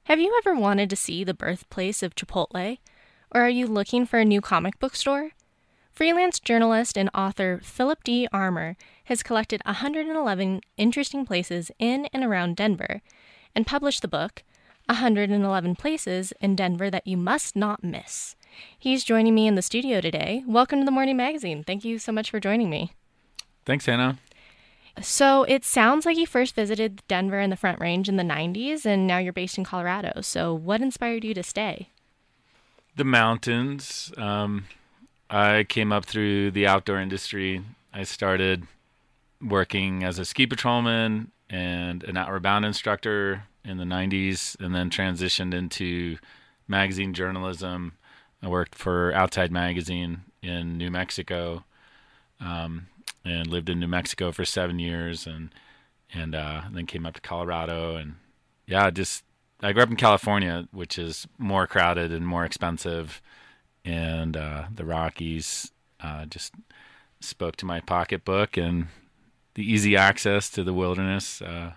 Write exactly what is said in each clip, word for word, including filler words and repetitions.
Have you ever wanted to see the birthplace of Chipotle? Or are you looking for a new comic book store? Freelance journalist and author Philip D. Armour has collected one hundred eleven interesting places in and around Denver and published the book, one hundred eleven Places in Denver That You Must Not Miss. He's joining me in the studio today. Welcome to the Morning Magazine. Thank you so much for joining me. Thanks, Hannah. So it sounds like you first visited Denver and the Front Range in the nineties, and now you're based in Colorado. So what inspired you to stay? The mountains. Um, I came up through the outdoor industry. I started working as a ski patrolman and an outward bound instructor in the nineties, and then transitioned into magazine journalism. I worked for Outside Magazine in New Mexico. Um, and lived in New Mexico for seven years and and uh, then came up to Colorado. And yeah, just I grew up in California, which is more crowded and more expensive. And uh, the Rockies uh, just spoke to my pocketbook, and the easy access to the wilderness uh,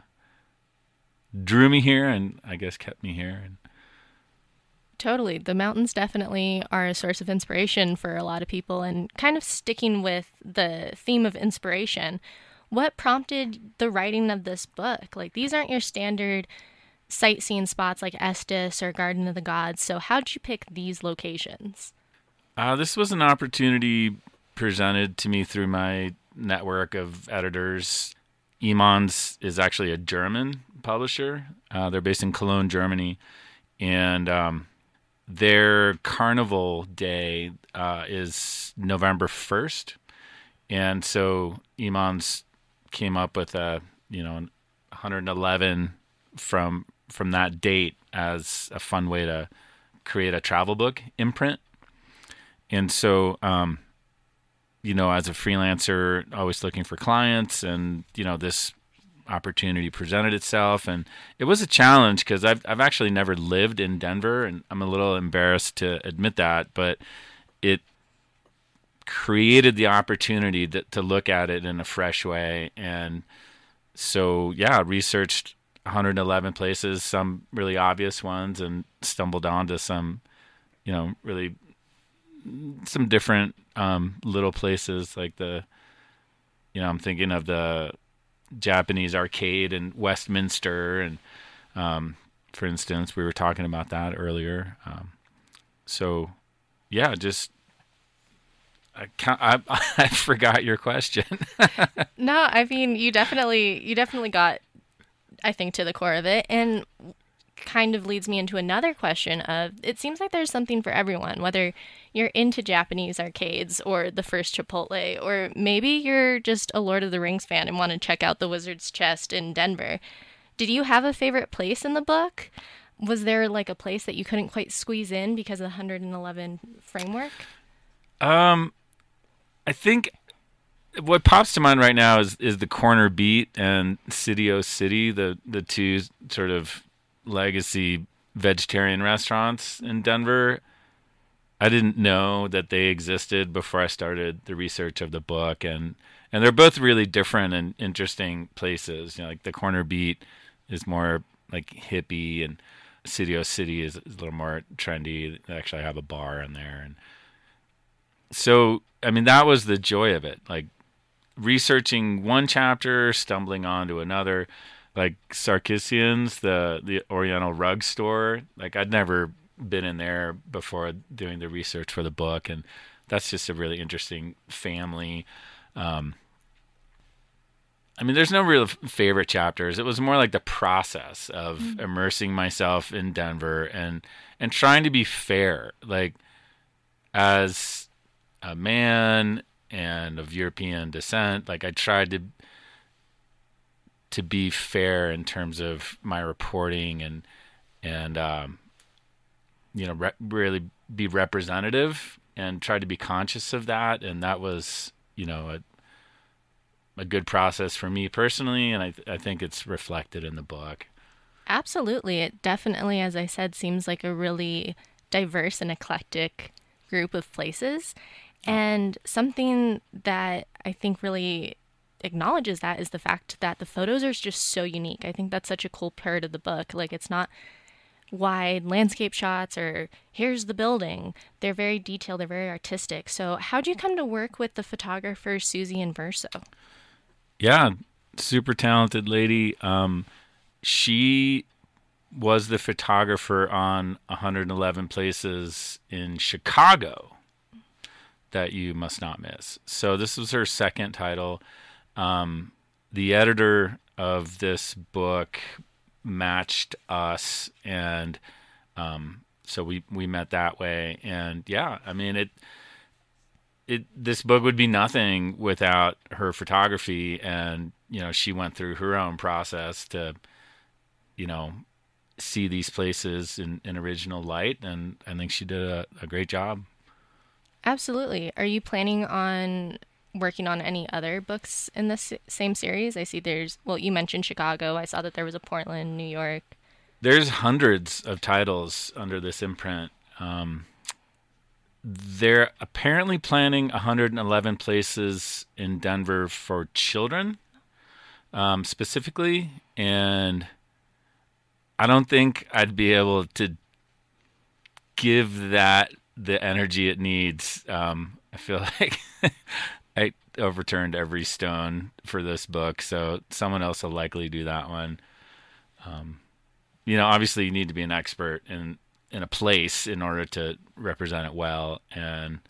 drew me here and I guess kept me here. And Totally. The mountains definitely are a source of inspiration for a lot of people, and kind of sticking with the theme of inspiration, what prompted the writing of this book? Like, these aren't your standard sightseeing spots like Estes or Garden of the Gods. So how did you pick these locations? Uh, this was an opportunity presented to me through my network of editors. Emons is actually a German publisher. Uh, they're based in Cologne, Germany. And um, their carnival day uh, is November first. And so Emons came up with a, you know, one hundred eleven from from that date as a fun way to create a travel book imprint. And so, um, you know, as a freelancer, always looking for clients, and, you know, this opportunity presented itself, and it was a challenge because I've I've actually never lived in Denver, and I'm a little embarrassed to admit that, but it created the opportunity to, to look at it in a fresh way. And so, yeah, researched one hundred eleven places, some really obvious ones, and stumbled onto some, you know, really some different um, little places like the, you know, I'm thinking of the Japanese arcade in Westminster, and um, for instance, we were talking about that earlier. Um, so, yeah, just I, can't, I I forgot your question. No, I mean, you definitely you definitely got, I think, to the core of it, and kind of leads me into another question of, it seems like there's something for everyone, whether you're into Japanese arcades or the first Chipotle, or maybe you're just a Lord of the Rings fan and want to check out the Wizard's Chest in Denver. Did you have a favorite place in the book? Was there like a place that you couldn't quite squeeze in because of the one hundred eleven framework? Um, I think what pops to mind right now is, is the Corner Beat and City O City, the, the two sort of legacy vegetarian restaurants in Denver. I didn't know that they existed before I started the research of the book, and and they're both really different and interesting places. You know, like the Corner Beat is more like hippie, and City O City is, is a little more trendy. They actually have a bar in there, and so I mean that was the joy of it. Like researching one chapter, stumbling onto another. Like Sarkissian's, the the Oriental rug store. Like I'd never been in there before doing the research for the book, and that's just a really interesting family. Um, I mean, there's no real favorite chapters. It was more like the process of mm-hmm. immersing myself in Denver and and trying to be fair, like as a man and of European descent. Like I tried to. to be fair in terms of my reporting and, and, um, you know, re- really be representative and try to be conscious of that. And that was, you know, a, a good process for me personally. And I, th- I think it's reflected in the book. Absolutely. It definitely, as I said, seems like a really diverse and eclectic group of places. And something that I think really acknowledges that is the fact that the photos are just so unique. I think that's such a cool part of the book. Like, it's not wide landscape shots or here's the building. They're very detailed, they're very artistic. So how'd you come to work with the photographer Susie Inverso? Yeah, super talented lady. Um, she was the photographer on one hundred eleven Places in Chicago that you must not miss. So this was her second title. Um, the editor of this book matched us, and um, so we we met that way. And yeah, I mean it. It this book would be nothing without her photography, and you know she went through her own process to, you know, see these places in, in original light, and I think she did a, a great job. Absolutely. Are you planning on working on any other books in this same series? I see there's, well, you mentioned Chicago. I saw that there was a Portland, New York. There's hundreds of titles under this imprint. Um, they're apparently planning one hundred eleven Places in Denver for children, um, specifically, and I don't think I'd be able to give that the energy it needs. Um, I feel like I overturned every stone for this book, so someone else will likely do that one. Um, you know, obviously you need to be an expert in, in a place in order to represent it well, and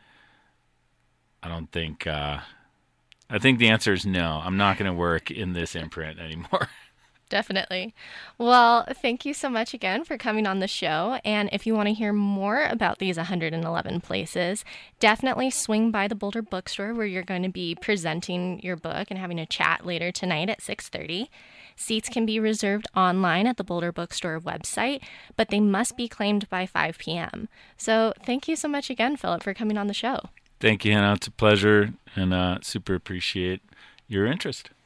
I don't think, uh, I think the answer is no. I'm not going to work in this imprint anymore. Definitely. Well, thank you so much again for coming on the show. And if you want to hear more about these one hundred eleven places, definitely swing by the Boulder Bookstore where you're going to be presenting your book and having a chat later tonight at six thirty. Seats can be reserved online at the Boulder Bookstore website, but they must be claimed by five p.m. So thank you so much again, Philip, for coming on the show. Thank you, Hannah. It's a pleasure, and uh, super appreciate your interest.